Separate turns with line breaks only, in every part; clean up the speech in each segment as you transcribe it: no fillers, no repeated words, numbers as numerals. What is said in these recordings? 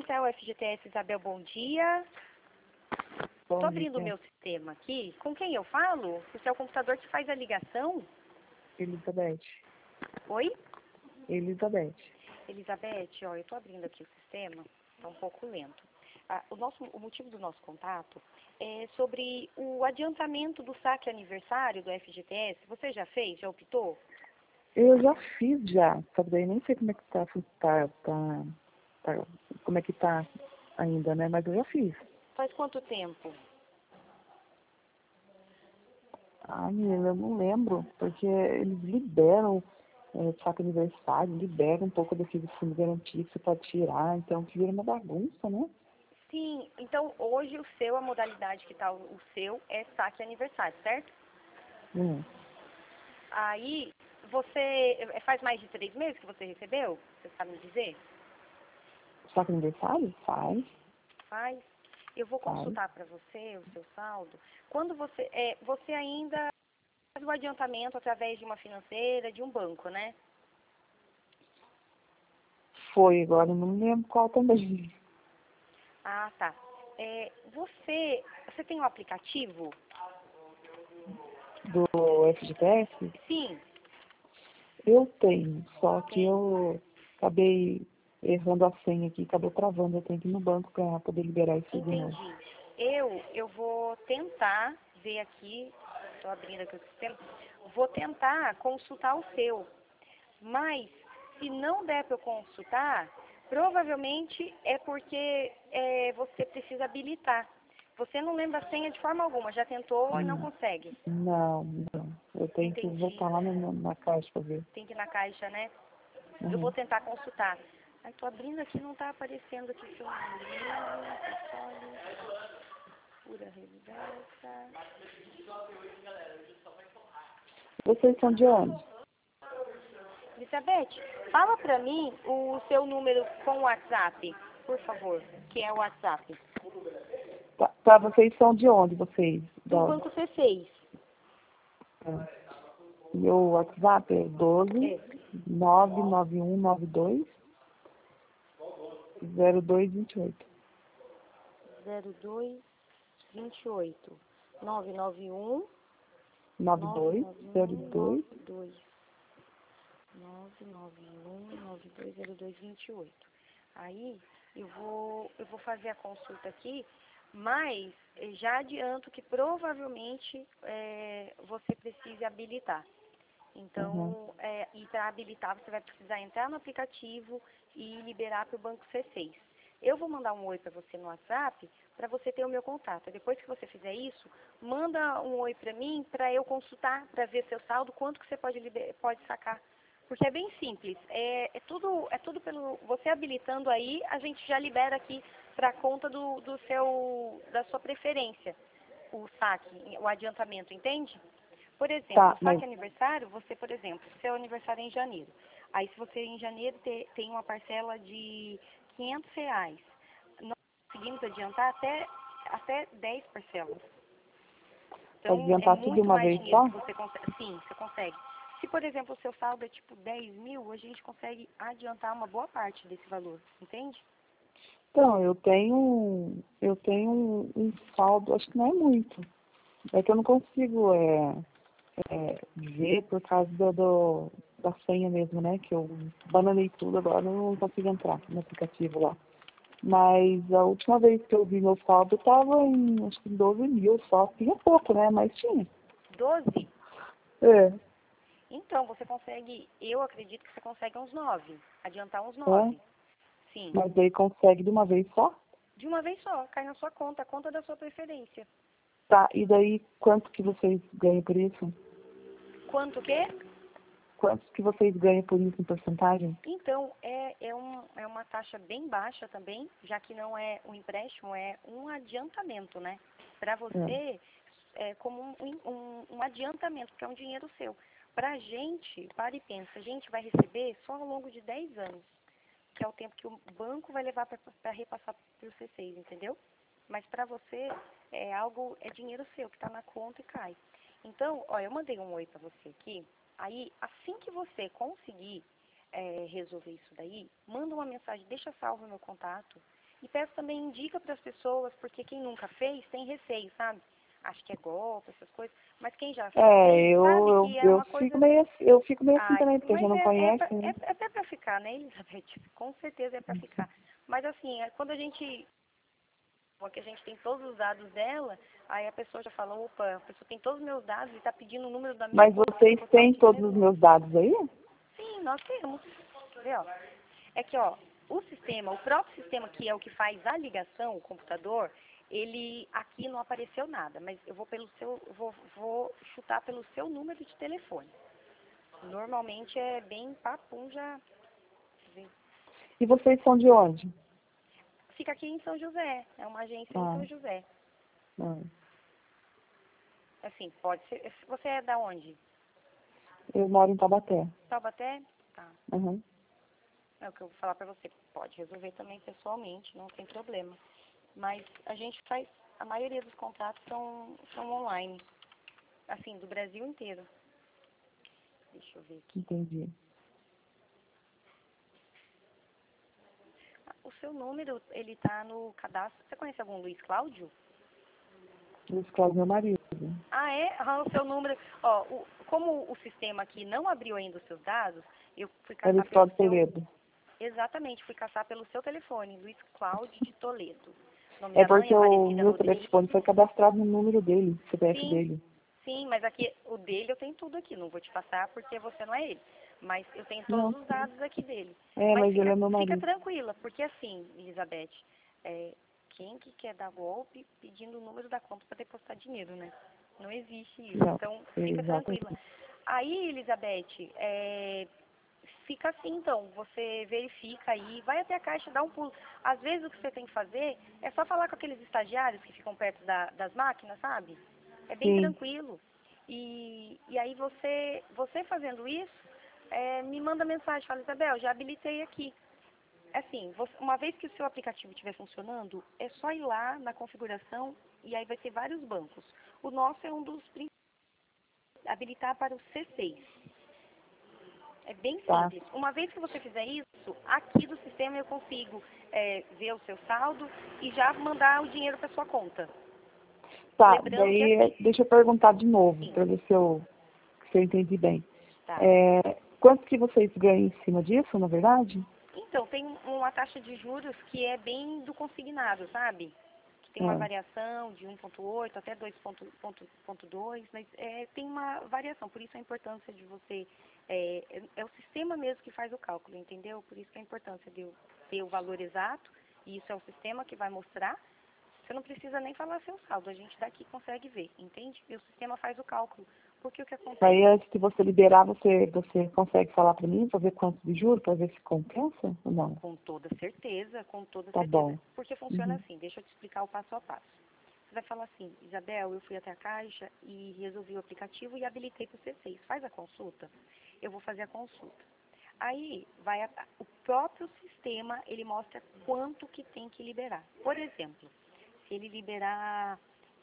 Central FGTS, Isabel, bom dia. Estou abrindo o meu sistema aqui. Com quem eu falo? Esse é o computador que faz a ligação?
Elizabeth.
Oi?
Elizabeth.
Elizabeth, ó, eu estou abrindo aqui o sistema, está um pouco lento. O motivo do nosso contato é sobre o adiantamento do saque aniversário do FGTS. Você já fez? Já optou?
Eu já fiz já, só que daí nem sei como é que como é que tá ainda, né? Mas eu já fiz.
Faz quanto tempo?
Ah, menina, eu não lembro, porque eles liberam saque aniversário, liberam um pouco daquele fundo garantido que você pode tirar, então que vira uma bagunça, né?
Sim, então hoje a modalidade que está o seu é saque aniversário, certo? Aí, faz mais de 3 meses que você recebeu? Você sabe me dizer?
Saque aniversário? Faz.
Faz. Eu vou
Faz.
consultar para você o seu saldo. Quando você ainda faz o adiantamento através de uma financeira, de um banco, né?
Foi, agora eu não me lembro qual também.
Ah, tá. Você tem um aplicativo?
Do FGTS?
Sim.
Eu tenho, só que
Tem.
eu acabei errando a senha aqui, acabou travando, eu tenho que ir no banco para poder liberar isso de novo.
Entendi. Eu vou tentar ver aqui, estou abrindo aqui o sistema, vou tentar consultar o seu. Mas, se não der para eu consultar, provavelmente é porque você precisa habilitar. Você não lembra a senha de forma alguma, já tentou e não consegue.
Não. Eu tenho que
Entendi.
voltar lá na caixa para ver.
Tem que ir na caixa, né? Eu
Uhum.
vou tentar consultar. Ai, tô abrindo aqui, não tá aparecendo aqui seu número, portfólio, pura residência.
Vocês são de onde?
Elizabeth, fala pra mim o seu número com o WhatsApp, por favor, que é o WhatsApp.
Tá, vocês são de onde, vocês?
Do Banco C6.
Meu WhatsApp é 12
É.
99192 0228.
0228 991
92 02
92 991-920228. Aí eu vou fazer a consulta aqui, mas já adianto que provavelmente você precise habilitar. Então, e para habilitar você vai precisar entrar no aplicativo e liberar para o Banco C6. Eu vou mandar um oi para você no WhatsApp para você ter o meu contato. Depois que você fizer isso, manda um oi para mim para eu consultar, para ver seu saldo, quanto que você pode sacar. Porque é bem simples. É tudo pelo você habilitando aí, a gente já libera aqui para a conta da sua preferência, o saque, o adiantamento, entende? Por exemplo,
Tá,
o saque aniversário, por exemplo, seu aniversário é em janeiro. Aí se você em janeiro tem uma parcela de R$ 500, nós conseguimos adiantar até 10 parcelas.
Pode
Então, é
adiantar tudo de
muito
uma
mais
vez
dinheiro
só?
que você consegue. Sim, você consegue. Se, por exemplo, o seu saldo é tipo 10 mil, a gente consegue adiantar uma boa parte desse valor, entende?
Então, eu tenho um saldo, acho que não é muito. É que eu não consigo ver por causa da senha mesmo, né? Que eu bananei tudo agora, eu não consigo entrar no aplicativo lá. Mas a última vez que eu vi meu saldo, estava em, acho que 12 mil só. Tinha pouco, né? Mas tinha.
12?
É.
Então, você consegue, eu acredito que você consegue uns 9, adiantar uns
É.
9. Sim.
Mas daí consegue de uma vez só?
De uma vez só, cai na sua conta, a conta da sua preferência.
Tá, e daí quanto que vocês ganham por isso?
Quanto que?
Quanto que vocês ganham por isso em porcentagem?
Então, é uma taxa bem baixa também, já que não é um empréstimo, é um adiantamento, né? Para você, é como um adiantamento, porque é um dinheiro seu. Para a gente, para e pensa, a gente vai receber só ao longo de 10 anos, que é o tempo que o banco vai levar para repassar para o C6, entendeu? Mas para você, é dinheiro seu, que está na conta e cai. Então, ó, eu mandei um oi para você aqui. Aí, assim que você conseguir resolver isso daí, manda uma mensagem, deixa salvo o meu contato. E peço também, indica para as pessoas, porque quem nunca fez tem receio, sabe? Acho que é golpe, essas coisas. Mas quem já fez, sabe que é uma coisa...
Eu fico meio assim
Ai,
também, porque já
mas
não conhece, né?
é até para ficar, né, Elizabeth? Com certeza é para ficar. Mas assim, quando a gente... Porque a gente tem todos os dados dela, aí a pessoa já fala, opa, a pessoa tem todos os meus dados e está pedindo o número da minha
Mas
conta.
vocês têm todos os meus dados aí?
Sim, nós temos. Quer ver, ó? É que, ó, o sistema, o próprio sistema que é o que faz a ligação, o computador, ele aqui não apareceu nada, mas eu vou pelo seu, vou chutar pelo seu número de telefone. Normalmente é bem papum já.
E vocês são de onde?
Fica aqui em São José, é uma agência em São José. Assim, pode ser. Você é da onde?
Eu moro em Taubaté.
Taubaté? Tá.
Uhum.
É o que eu vou falar pra você. Pode resolver também pessoalmente, não tem problema. Mas a gente faz, a maioria dos contratos são online. Assim, do Brasil inteiro. Deixa eu ver aqui.
Entendi.
O seu número, ele tá no cadastro. Você conhece algum Luiz Cláudio?
Luiz Cláudio, meu marido.
Ah, é? O seu número. Ó, como o sistema aqui não abriu ainda os seus dados, eu fui
É
caçar
Luiz
pelo
Cláudio
seu...
Toledo.
Exatamente, fui caçar pelo seu telefone, Luiz Cláudio de Toledo. O nome
É
da mãe
porque
é
o
Aparecida
meu
Rodrigues.
telefone foi cadastrado no número dele, CPF
Sim,
dele.
sim, mas aqui, o dele eu tenho tudo aqui, não vou te passar porque você não é ele. Mas eu tenho todos
Não,
os dados aqui dele.
é,
Mas
mas ele é meu
fica
marido.
tranquila, porque assim, Elizabeth, quem que quer dar golpe pedindo o número da conta para depositar dinheiro, né? Não existe isso,
Não,
então fica tranquila.
exatamente.
Aí, Elizabeth, fica assim então, você verifica aí, vai até a caixa, dá um pulo. Às vezes o que você tem que fazer é só falar com aqueles estagiários que ficam perto das máquinas, sabe? É bem
Sim,
tranquilo. E aí você fazendo isso, me manda mensagem, fala, Isabel, já habilitei aqui. Assim, uma vez que o seu aplicativo estiver funcionando, é só ir lá na configuração e aí vai ter vários bancos. O nosso é um dos principais, habilitar para o C6. É bem
tá.
simples. Uma vez que você fizer isso, aqui do sistema eu consigo ver o seu saldo e já mandar o dinheiro para sua conta.
Tá,
Lembrando que
daí
assim,
deixa eu perguntar de novo,
sim,
para ver se eu entendi bem.
tá.
Quanto que vocês ganham em cima disso, na verdade?
Então, tem uma taxa de juros que é bem do consignado, sabe? Que tem uma
Ah,
variação de 1,8 até 2,2, mas tem uma variação. Por isso a importância de você... É o sistema mesmo que faz o cálculo, entendeu? Por isso que a importância de eu ter o valor exato, e isso é o sistema que vai mostrar. Você não precisa nem falar seu saldo, a gente daqui consegue ver, entende? E o sistema faz o cálculo. Porque o que acontece?
aí antes de você liberar, você consegue falar para mim, para ver quanto de juros, para ver se compensa ou não?
Com toda certeza, com toda
Tá
certeza.
bom.
Porque funciona
Uhum.
assim, deixa eu te explicar o passo a passo. Você vai falar assim, Isabel, eu fui até a Caixa e resolvi o aplicativo e habilitei para o C6. Faz a consulta? Eu vou fazer a consulta. Aí, o próprio sistema, ele mostra quanto que tem que liberar. Por exemplo, se ele liberar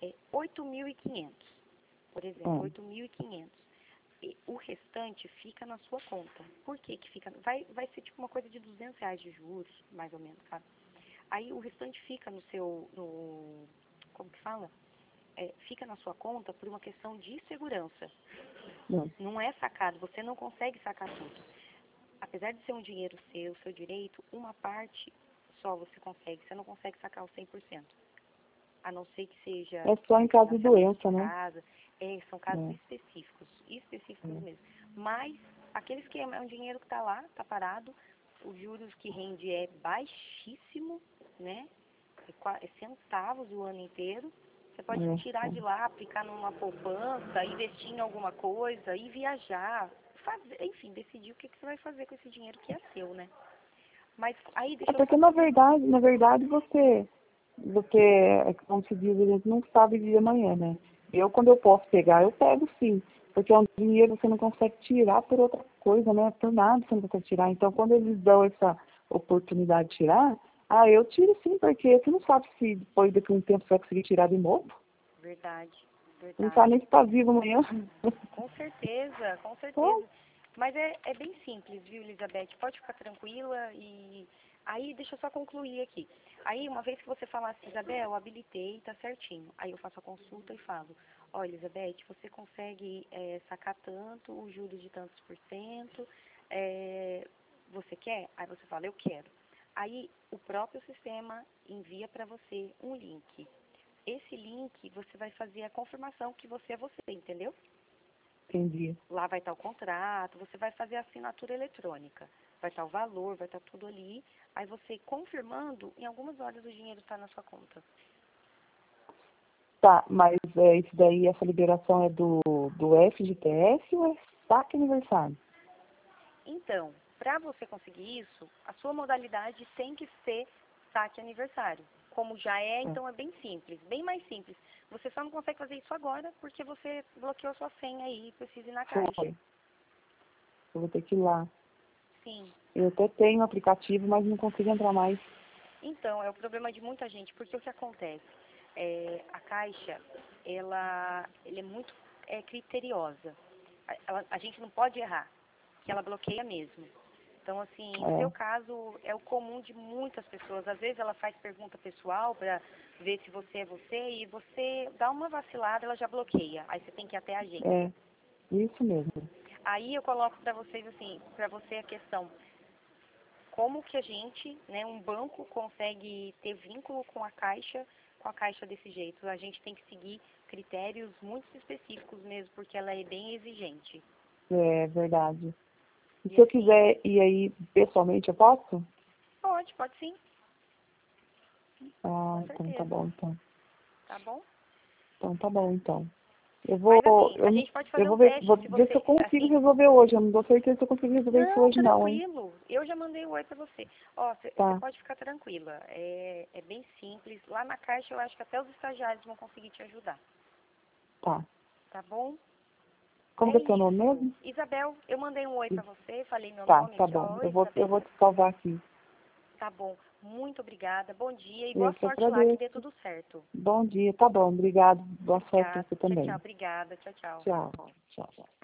8.500, por exemplo,
Ah,
8.500. O restante fica na sua conta. Por que que fica? Vai ser tipo uma coisa de R$ 200 de juros, mais ou menos, sabe? Aí o restante fica como que fala? Fica na sua conta por uma questão de segurança.
não.
Não é sacado, você não consegue sacar tudo. Apesar de ser um dinheiro seu direito, uma parte só você consegue. Você não consegue sacar o 100%. A não ser que seja
É só em caso de
financiamento de
doença, né?
casa. São casos
É,
específicos
é.
mesmo. Mas aqueles que é um dinheiro que está lá, está parado, os juros que rende é baixíssimo, né? É centavos o ano inteiro. Você pode tirar de lá, aplicar numa poupança, investir em alguma coisa, ir viajar, enfim, decidir o que você vai fazer com esse dinheiro que é seu, né? Mas aí
É
deixa eu
porque
só
na verdade como se diz, a gente não sabe de amanhã, né? Quando eu posso pegar, eu pego sim. Porque é um dinheiro que você não consegue tirar por outra coisa, né? Por nada você não consegue tirar. Então, quando eles dão essa oportunidade de tirar, eu tiro sim, porque você não sabe se depois daqui a um tempo você vai conseguir tirar de novo.
Verdade,
Você não sabe
verdade.
nem se está vivo amanhã.
Com certeza, com
Então,
certeza. Mas é bem simples, viu, Elizabeth? Pode ficar tranquila e Aí, deixa eu só concluir aqui. Aí, uma vez que você falar assim, Isabel, eu habilitei, tá certinho. Aí eu faço a consulta e falo, olha, Elizabeth, você consegue sacar tanto, os juros de tantos por cento, você quer? Aí você fala, eu quero. Aí o próprio sistema envia para você um link. Esse link, você vai fazer a confirmação que você é você, entendeu?
Entendi.
Lá vai estar o contrato, você vai fazer a assinatura eletrônica. Vai estar o valor, vai estar tudo ali. Aí você confirmando, em algumas horas o dinheiro está na sua conta.
Tá, mas isso daí, essa liberação é do FGTS ou é saque aniversário?
Então, para você conseguir isso, a sua modalidade tem que ser saque aniversário. Como já é, então é bem simples, bem mais simples. Você só não consegue fazer isso agora porque você bloqueou sua senha aí e precisa ir na caixa.
Foi. Eu vou ter que ir lá.
Sim.
Eu até tenho o aplicativo, mas não consigo entrar mais.
Então, é o problema de muita gente, porque o que acontece? A Caixa, ela é muito criteriosa. A gente não pode errar, que ela bloqueia mesmo. Então, assim, no seu caso, é o comum de muitas pessoas. Às vezes ela faz pergunta pessoal para ver se você é você, e você dá uma vacilada, ela já bloqueia. Aí você tem que ir até a agência.
É, isso mesmo.
Aí eu coloco para vocês, assim, para você a questão, como que a gente, né, um banco consegue ter vínculo com a Caixa desse jeito? A gente tem que seguir critérios muito específicos mesmo, porque ela é bem exigente.
É verdade. E
E
se eu
assim,
quiser ir aí pessoalmente, eu posso?
pode sim,
Ah,
com
então tá
certeza.
bom, então.
Tá bom?
Então tá bom, então. Eu vou,
Mas assim, a
eu, não-
gente pode
eu
fazer
vou
um
ver,
teste,
vou
se
ver se eu
você,
consigo
assim,
resolver hoje. Eu não dou certeza se eu consigo resolver isso
não,
hoje não, hein?
tranquilo. Eu já mandei o oi pra você. Ó, você
Tá,
pode ficar tranquila. É bem simples. Lá na Caixa eu acho que até os estagiários vão conseguir te ajudar.
tá.
Tá bom?
Como
É
que é teu nome
isso.
mesmo?
Isabel, eu mandei um oi pra você, falei meu
Tá,
nome
tá
aqui,
bom.
ó. Oi,
Eu
Isabel.
vou te salvar aqui.
Tá bom. Muito obrigada. Bom dia e boa
Eu que
sorte lá, que
agradeço.
dê tudo certo.
Bom dia, tá bom. Obrigado. Boa sorte pra
Obrigada.
você
Tchau, tchau.
também.
Obrigada. Tchau, tchau.
Tchau. Tchau, tchau.